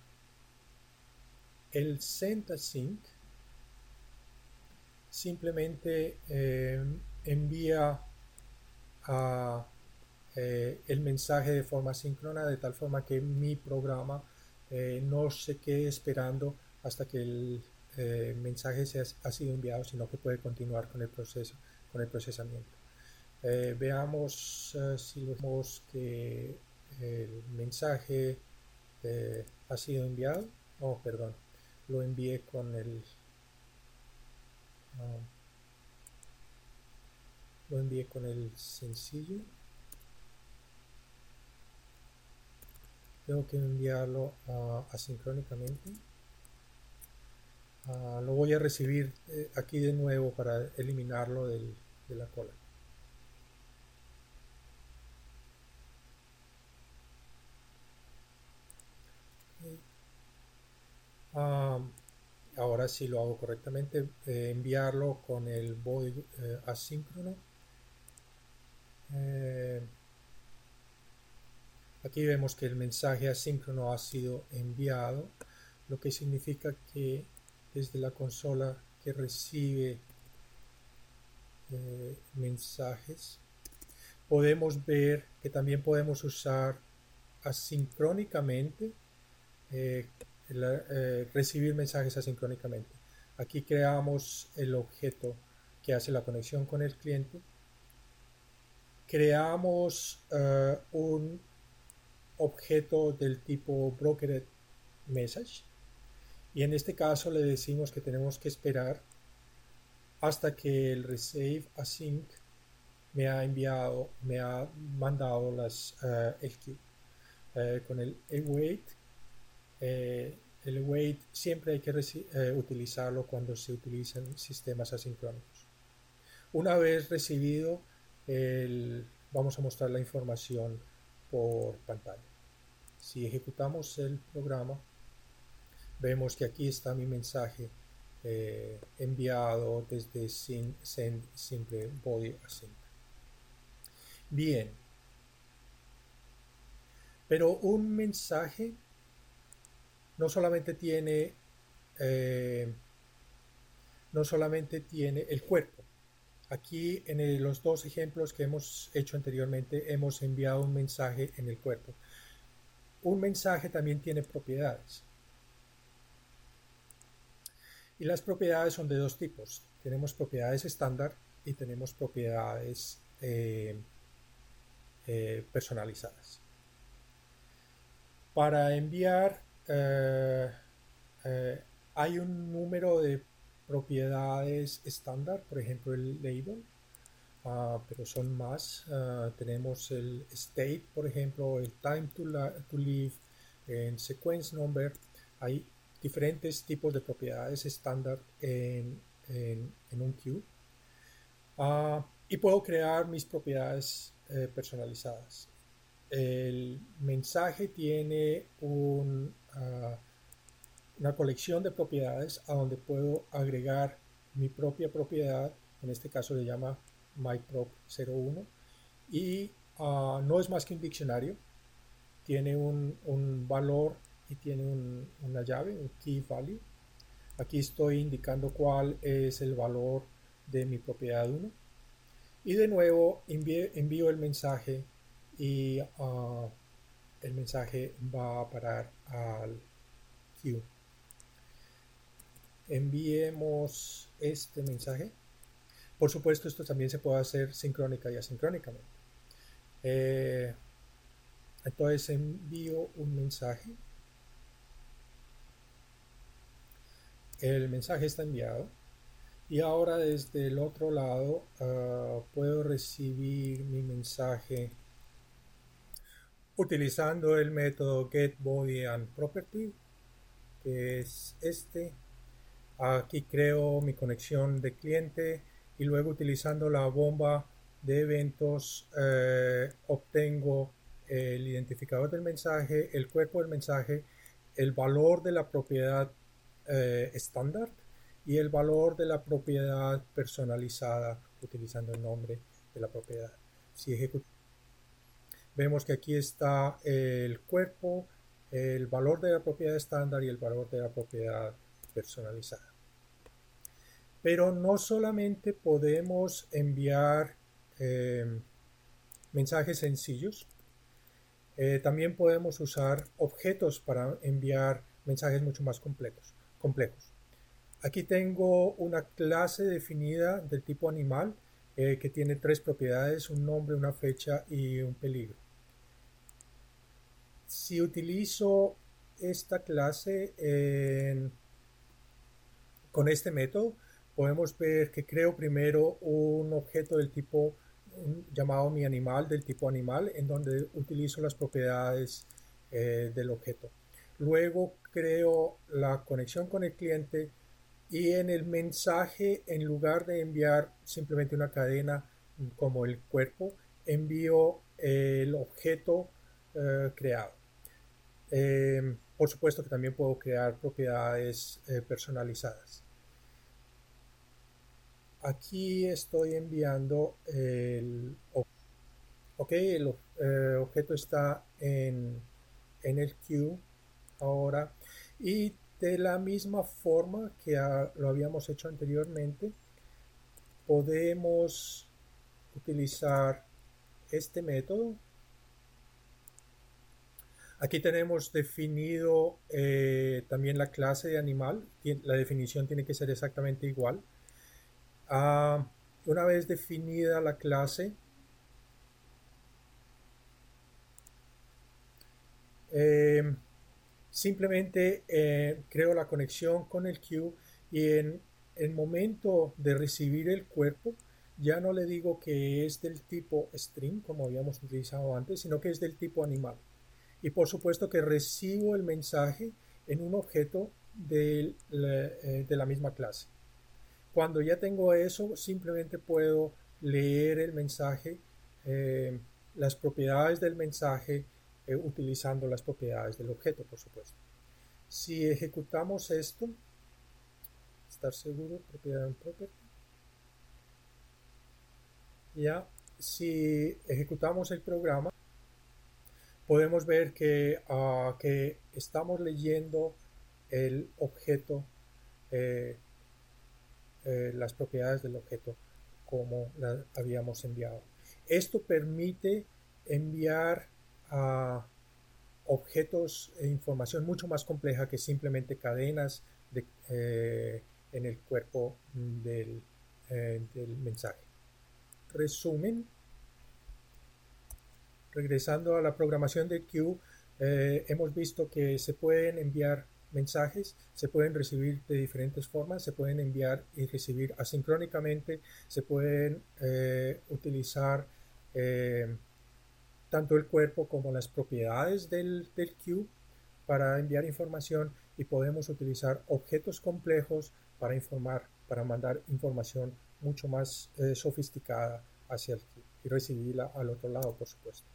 el sendAsync simplemente eh, envía a, eh, el mensaje de forma síncrona, de tal forma que mi programa eh, no se quede esperando hasta que el eh, mensaje se ha, ha sido enviado, sino que puede continuar con el proceso, con el procesamiento. Eh, veamos uh, si vemos que el mensaje eh, ha sido enviado. Oh, perdón, lo envié con el uh, lo envié con el sencillo. Tengo que enviarlo uh, asincrónicamente. Uh, lo voy a recibir eh, aquí de nuevo para eliminarlo del, de la cola. Okay. Um, ahora sí lo hago correctamente. Eh, enviarlo con el body eh, asíncrono. Eh, aquí vemos que el mensaje asíncrono ha sido enviado, lo que significa que desde la consola que recibe eh, mensajes podemos ver que también podemos usar asincrónicamente eh, la, eh, recibir mensajes asincrónicamente. Aquí creamos el objeto que hace la conexión con el cliente. Creamos uh, un objeto del tipo brokered message y en este caso le decimos que tenemos que esperar hasta que el receive async me ha enviado, me ha mandado las uh, el queue. Uh, con el await, eh, el await siempre hay que eh, utilizarlo cuando se utilizan sistemas asincrónicos. Una vez recibido, el, vamos a mostrar la información por pantalla. Si ejecutamos el programa, vemos que aquí está mi mensaje eh, enviado desde sin, send simple body async. Bien, pero un mensaje no solamente tiene eh, no solamente tiene el cuerpo. Aquí en el, los dos ejemplos que hemos hecho anteriormente hemos enviado un mensaje en el cuerpo. Un mensaje también tiene propiedades. Y las propiedades son de dos tipos. Tenemos propiedades estándar y tenemos propiedades eh, eh, personalizadas. Para enviar eh, eh, hay un número de propiedades estándar, por ejemplo el label, uh, pero son más. Uh, tenemos el state, por ejemplo, el time to, to live, en sequence number, hay diferentes tipos de propiedades estándar en, en, en un queue. Uh, y puedo crear mis propiedades eh, personalizadas. El mensaje tiene un, uh, una colección de propiedades a donde puedo agregar mi propia propiedad. En este caso se llama myprop cero uno, y uh, no es más que un diccionario. Tiene un, un valor y tiene un, una llave, un key value. Aquí estoy indicando cuál es el valor de mi propiedad uno. Y de nuevo envío, envío el mensaje y uh, el mensaje va a parar al queue. Enviemos este mensaje. Por supuesto, esto también se puede hacer sincrónica y asincrónicamente. Eh, entonces envío un mensaje. El mensaje está enviado. Y ahora desde el otro lado uh, puedo recibir mi mensaje utilizando el método getBodyAndProperty, que es este. Aquí creo mi conexión de cliente y luego utilizando la bomba de eventos eh, obtengo el identificador del mensaje, el cuerpo del mensaje, el valor de la propiedad eh, estándar y el valor de la propiedad personalizada utilizando el nombre de la propiedad. Si ejecutamos, vemos que aquí está el cuerpo, el valor de la propiedad estándar y el valor de la propiedad personalizada. Pero no solamente podemos enviar eh, mensajes sencillos, eh, también podemos usar objetos para enviar mensajes mucho más complejos. complejos. Aquí tengo una clase definida del tipo animal eh, que tiene tres propiedades, un nombre, una fecha y un peligro. Si utilizo esta clase en, con este método, podemos ver que creo primero un objeto del tipo un, llamado mi animal, del tipo animal, en donde utilizo las propiedades eh, del objeto. Luego creo la conexión con el cliente y en el mensaje, en lugar de enviar simplemente una cadena como el cuerpo, envío el objeto eh, creado. Eh, por supuesto que también puedo crear propiedades eh, personalizadas. Aquí estoy enviando el, ok, el eh, objeto está en, en el queue ahora, y de la misma forma que a, lo habíamos hecho anteriormente, podemos utilizar este método. Aquí tenemos definido eh, también la clase de animal. La definición tiene que ser exactamente igual. Uh, una vez definida la clase, eh, simplemente eh, creo la conexión con el queue y en el momento de recibir el cuerpo ya no le digo que es del tipo string como habíamos utilizado antes, sino que es del tipo animal. Y por supuesto que recibo el mensaje en un objeto de la, eh, de la misma clase. Cuando ya tengo eso, simplemente puedo leer el mensaje, eh, las propiedades del mensaje, eh, utilizando las propiedades del objeto, por supuesto. Si ejecutamos esto, estar seguro, propiedad en property, ya, si ejecutamos el programa, podemos ver que, uh, que estamos leyendo el objeto, eh, eh, las propiedades del objeto como la habíamos enviado. Esto permite enviar a uh, objetos e información mucho más compleja que simplemente cadenas de, eh, en el cuerpo del, eh, del mensaje. Resumen. Regresando a la programación de queue, eh, hemos visto que se pueden enviar mensajes, se pueden recibir de diferentes formas, se pueden enviar y recibir asincrónicamente, se pueden eh, utilizar eh, tanto el cuerpo como las propiedades del, del queue para enviar información y podemos utilizar objetos complejos para informar, para mandar información mucho más eh, sofisticada hacia el queue y recibirla al otro lado, por supuesto.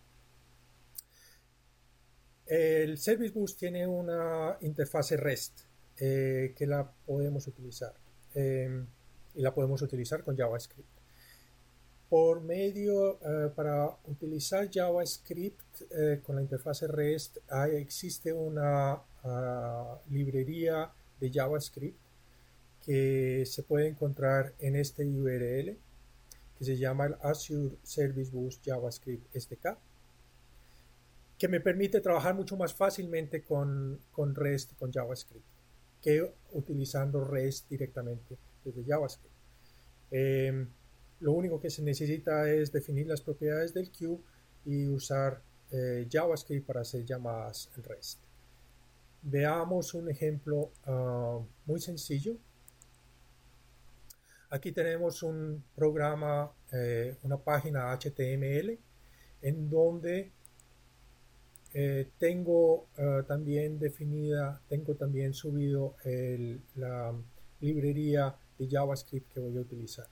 El Service Bus tiene una interfase REST eh, que la podemos utilizar eh, y la podemos utilizar con JavaScript. Por medio, eh, para utilizar JavaScript eh, con la interfase REST, hay, existe una uh, librería de JavaScript que se puede encontrar en este U R L, que se llama el Azure Service Bus JavaScript S D K, que me permite trabajar mucho más fácilmente con, con REST y con JavaScript que utilizando REST directamente desde JavaScript. Eh, Lo único que se necesita es definir las propiedades del queue y usar eh, JavaScript para hacer llamadas en REST. Veamos un ejemplo uh, muy sencillo. Aquí tenemos un programa, eh, una página H T M L, en donde eh, tengo uh, también definida, tengo también subido el, la librería de JavaScript que voy a utilizar.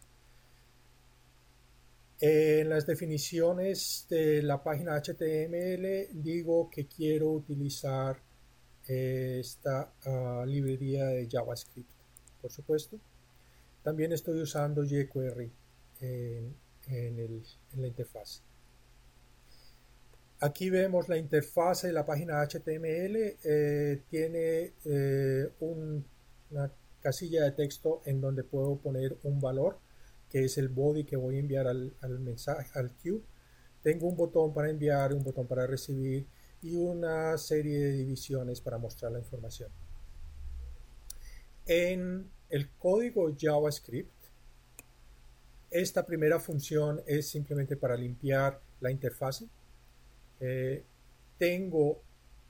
En las definiciones de la página H T M L digo que quiero utilizar eh, esta uh, librería de JavaScript, por supuesto. También estoy usando jQuery en, en, el, en la interfaz. Aquí vemos la interfaz de la página H T M L. Eh, tiene eh, un, una casilla de texto en donde puedo poner un valor, que es el body que voy a enviar al, al mensaje, al queue. Tengo un botón para enviar, un botón para recibir y una serie de divisiones para mostrar la información. En el código JavaScript, esta primera función es simplemente para limpiar la interfase. Eh, tengo,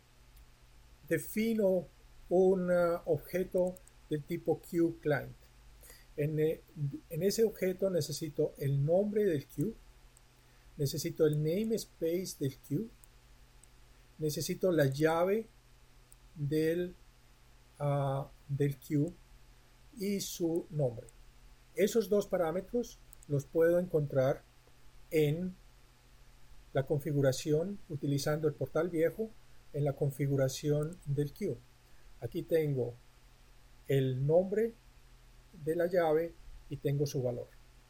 defino un uh, objeto del tipo queueClient. En, en ese objeto necesito el nombre del queue, necesito el namespace del queue, necesito la llave del, uh, del queue y su nombre. Esos dos parámetros los puedo encontrar en la configuración utilizando el portal viejo en la configuración del queue. Aquí tengo el nombre de la llave y tengo su valor.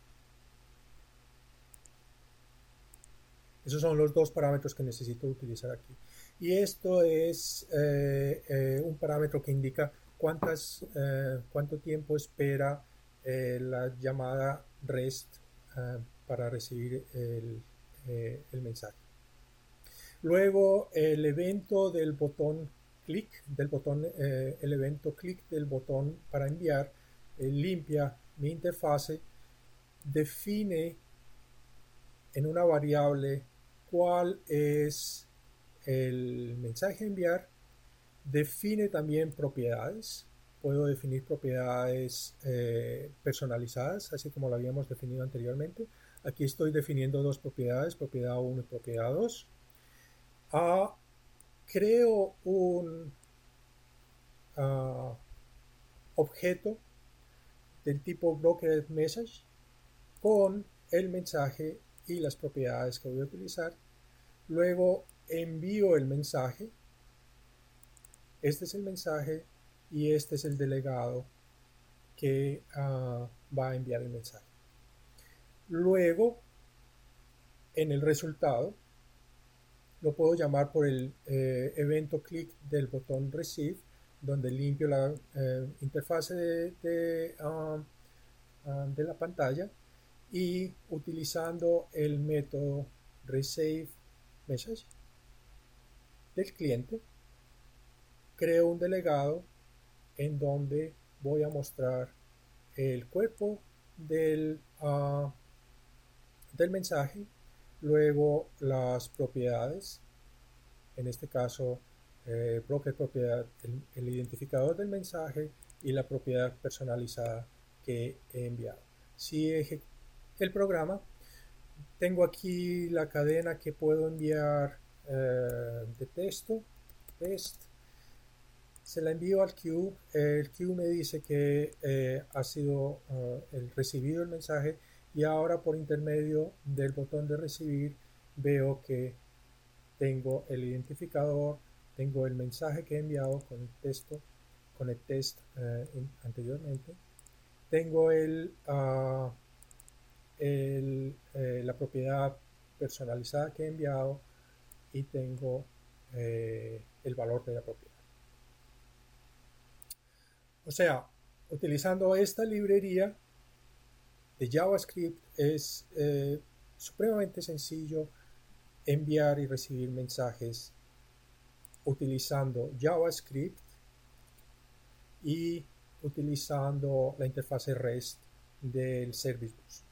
Esos son los dos parámetros que necesito utilizar aquí. Y esto es eh, eh, un parámetro que indica cuántas, eh, cuánto tiempo espera eh, la llamada REST eh, para recibir el, eh, el mensaje. Luego el evento del botón clic, del botón, eh, el evento clic del botón para enviar, eh, limpia mi interfase, define en una variable cuál es el mensaje a enviar, define también propiedades. Puedo definir propiedades eh, personalizadas, así como lo habíamos definido anteriormente. Aquí estoy definiendo dos propiedades, propiedad uno y propiedad dos. Uh, creo un uh, objeto del tipo brokered message con el mensaje y las propiedades que voy a utilizar. Luego envío el mensaje. Este es el mensaje y este es el delegado que uh, va a enviar el mensaje. Luego, en el resultado, lo puedo llamar por el eh, evento clic del botón receive, donde limpio la eh, interfase de, de, uh, uh, de la pantalla, y utilizando el método receive message del cliente, creo un delegado en donde voy a mostrar el cuerpo del, uh, del mensaje, luego las propiedades, en este caso eh, broker propiedad, el, el identificador del mensaje y la propiedad personalizada que he enviado. Si ejecuto el programa, tengo aquí la cadena que puedo enviar eh, de texto, test, se la envío al queue, el queue me dice que eh, ha sido uh, el recibido el mensaje y ahora por intermedio del botón de recibir veo que tengo el identificador, tengo el mensaje que he enviado con el texto, con el test uh, in, anteriormente, tengo el, uh, el eh, la propiedad personalizada que he enviado y tengo eh, el valor de la propiedad. O sea, utilizando esta librería de JavaScript es eh, supremamente sencillo enviar y recibir mensajes utilizando JavaScript y utilizando la interfase REST del Service Bus.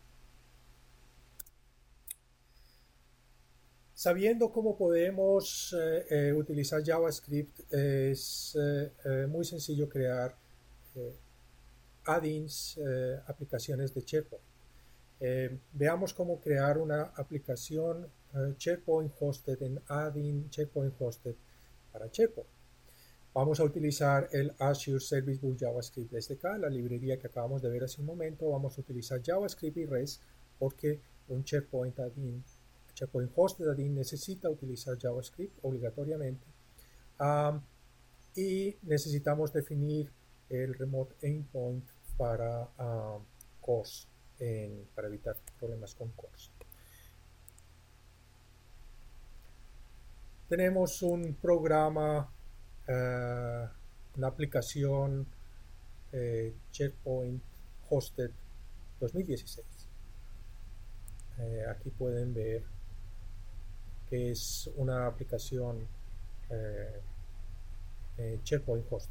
Sabiendo cómo podemos eh, eh, utilizar JavaScript, es eh, eh, muy sencillo crear eh, add-ins, eh, aplicaciones de SharePoint. Eh, veamos cómo crear una aplicación uh, SharePoint hosted en add-in SharePoint hosted para SharePoint. Vamos a utilizar el Azure Service Bus JavaScript S D K, la librería que acabamos de ver hace un momento. Vamos a utilizar JavaScript y REST porque un SharePoint add-in, SharePoint hosted add-in necesita utilizar JavaScript obligatoriamente. Um, y necesitamos definir el remote endpoint para uh, CORS. En, para evitar problemas con CORS. Tenemos un programa, uh, una aplicación eh, SharePoint Hosted dos mil dieciséis. Eh, aquí pueden ver que es una aplicación eh, eh, SharePoint Hosted.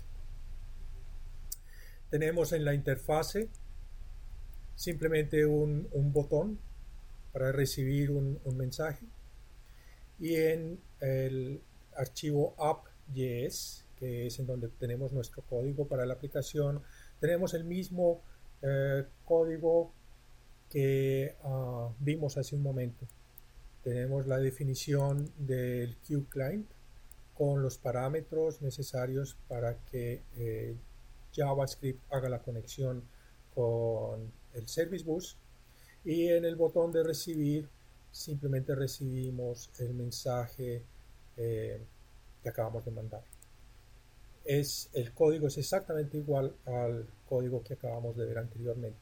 Tenemos en la interfase simplemente un, un botón para recibir un, un mensaje y en el archivo app.js, que es en donde tenemos nuestro código para la aplicación, tenemos el mismo eh, código que uh, vimos hace un momento. Tenemos la definición del QClient con los parámetros necesarios para que eh, JavaScript haga la conexión con el Service Bus, y en el botón de recibir simplemente recibimos el mensaje eh, que acabamos de mandar. Es, el código es exactamente igual al código que acabamos de ver anteriormente.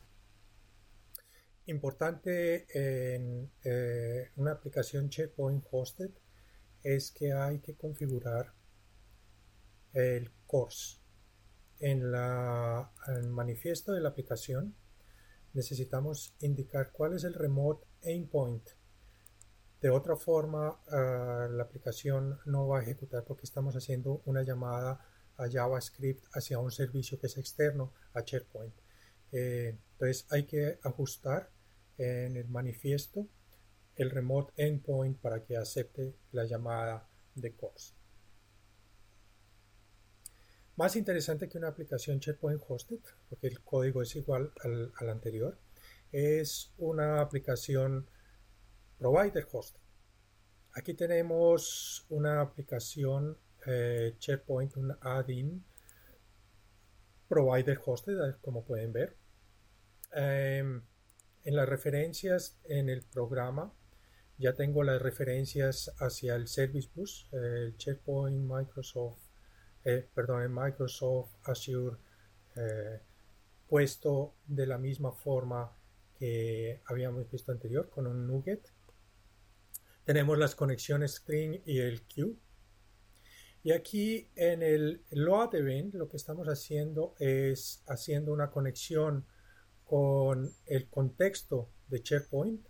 Importante en eh, una aplicación SharePoint Hosted es que hay que configurar el CORS. En, la, en el manifiesto de la aplicación necesitamos indicar cuál es el remote endpoint. De otra forma, uh, la aplicación no va a ejecutar porque estamos haciendo una llamada a JavaScript hacia un servicio que es externo a SharePoint. Eh, entonces hay que ajustar en el manifiesto el remote endpoint para que acepte la llamada de CORS. Más interesante que una aplicación SharePoint Hosted, porque el código es igual al, al anterior, es una aplicación Provider Hosted. Aquí tenemos una aplicación eh, SharePoint, un add-in Provider Hosted, como pueden ver. Eh, en las referencias en el programa ya tengo las referencias hacia el Service Bus, eh, el SharePoint, Microsoft, eh, perdón, el Microsoft Azure, eh, puesto de la misma forma que habíamos visto anterior con un NuGet. Tenemos las conexiones string y el queue. Y aquí en el load event lo que estamos haciendo es haciendo una conexión con el contexto de SharePoint.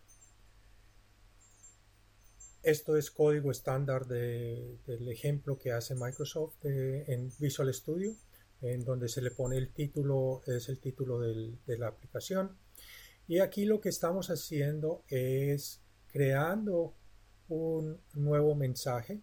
Esto es código estándar de, del ejemplo que hace Microsoft de, en Visual Studio, en donde se le pone el título, es el título del, de la aplicación. Y aquí lo que estamos haciendo es creando un nuevo mensaje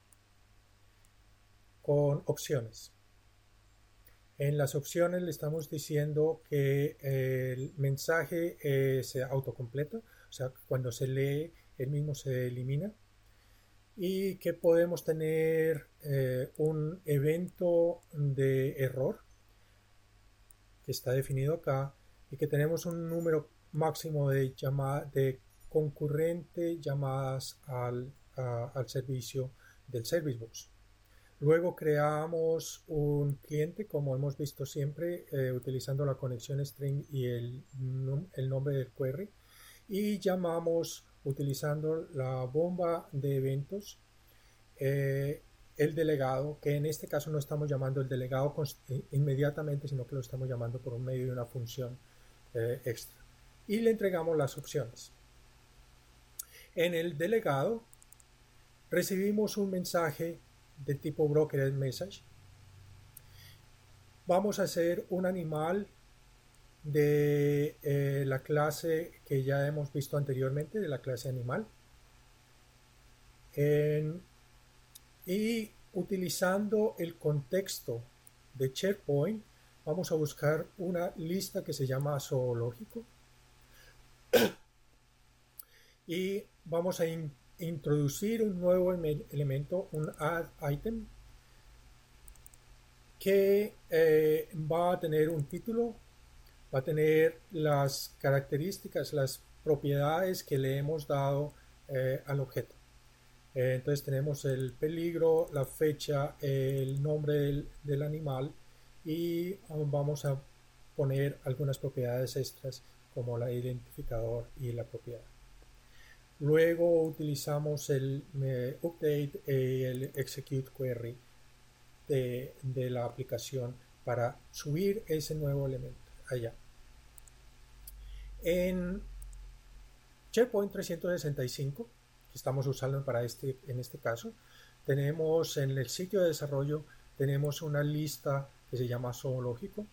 con opciones. En las opciones le estamos diciendo que el mensaje eh, se autocompleta, o sea, cuando se lee, el mismo se elimina. y que podemos tener eh, un evento de error que está definido acá y que tenemos un número máximo de, llama, de concurrente llamadas al, a, al servicio del Service Bus. Luego creamos un cliente, como hemos visto siempre, eh, utilizando la conexión string y el, el nombre del query, y llamamos, utilizando la bomba de eventos, eh, el delegado, que en este caso no estamos llamando el delegado inmediatamente, sino que lo estamos llamando por un medio de una función eh, extra. Y le entregamos las opciones. En el delegado recibimos un mensaje de tipo brokered message. Vamos a hacer un animal de eh, la clase que ya hemos visto anteriormente, de la clase animal. En, y utilizando el contexto de SharePoint, vamos a buscar una lista que se llama zoológico y vamos a in, introducir un nuevo elemento, un add item, que eh, va a tener un título, va a tener las características, las propiedades que le hemos dado eh, al objeto. Eh, entonces tenemos el peligro, la fecha, el nombre del, del animal, y vamos a poner algunas propiedades extras como el identificador y la propiedad. Luego utilizamos el eh, update y el execute query de, de la aplicación para subir ese nuevo elemento allá. En SharePoint trescientos sesenta y cinco, que estamos usando para este, en este caso, tenemos en el sitio de desarrollo, tenemos una lista que se llama zoológico,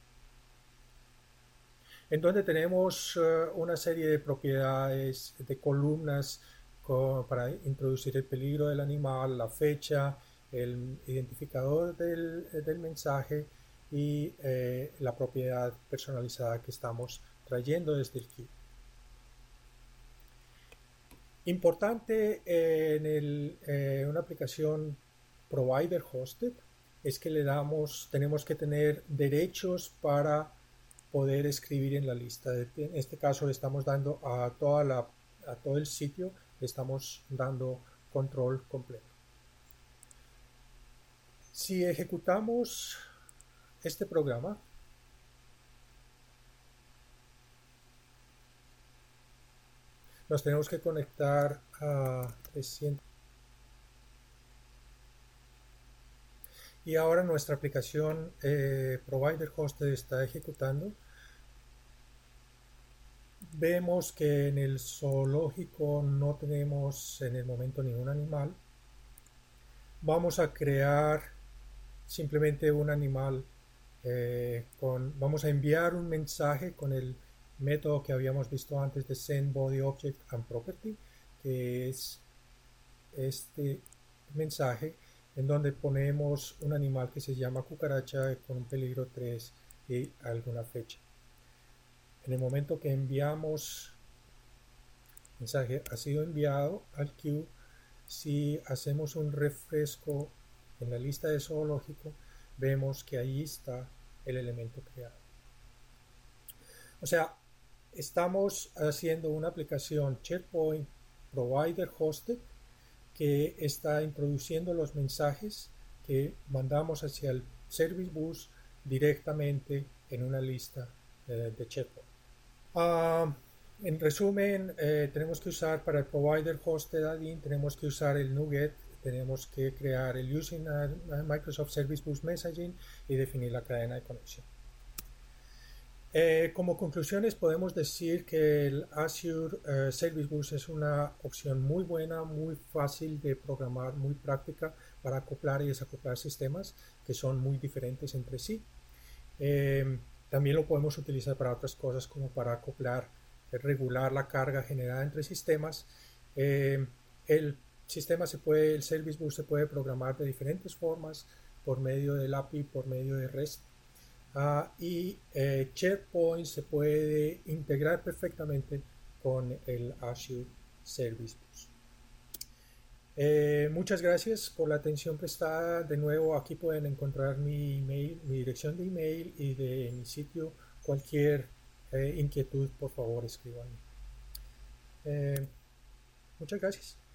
en donde tenemos uh, una serie de propiedades, de columnas con, para introducir el peligro del animal, la fecha, el identificador del, del mensaje y eh, la propiedad personalizada que estamos trayendo desde el queue. Importante en el, eh, una aplicación provider hosted es que le damos, tenemos que tener derechos para poder escribir en la lista. En este caso le estamos dando a, toda la, a todo el sitio, le estamos dando control completo. Si ejecutamos este programa, nos tenemos que conectar a trescientos. Y ahora nuestra aplicación eh, provider hosted está ejecutando. Vemos que en el zoológico no tenemos en el momento ningún animal. Vamos a crear simplemente un animal eh, con, vamos a enviar un mensaje con el método que habíamos visto antes de send body object and property, que es este mensaje en donde ponemos un animal que se llama cucaracha con un peligro tres y alguna fecha. En el momento que enviamos mensaje ha sido enviado al queue, si hacemos un refresco en la lista de zoológico, vemos que ahí está el elemento creado. O sea, estamos haciendo una aplicación SharePoint Provider Hosted que está introduciendo los mensajes que mandamos hacia el Service Bus directamente en una lista eh, de SharePoint. Uh, en resumen, eh, tenemos que usar para el Provider Hosted add-in, tenemos que usar el NuGet, tenemos que crear el Using a, a Microsoft Service Bus Messaging y definir la cadena de conexión. Eh, como conclusiones podemos decir que el Azure uh, Service Bus es una opción muy buena, muy fácil de programar, muy práctica para acoplar y desacoplar sistemas que son muy diferentes entre sí. Eh, también lo podemos utilizar para otras cosas como para acoplar, eh, regular la carga generada entre sistemas. Eh, el sistema se puede, el Service Bus se puede programar de diferentes formas por medio del A P I, por medio de REST. Uh, y eh, SharePoint se puede integrar perfectamente con el Azure Service Bus. Eh, muchas gracias por la atención prestada. De nuevo, aquí pueden encontrar mi email, mi dirección de email y de mi sitio. Cualquier eh, inquietud, por favor, escríbanme. Eh, muchas gracias.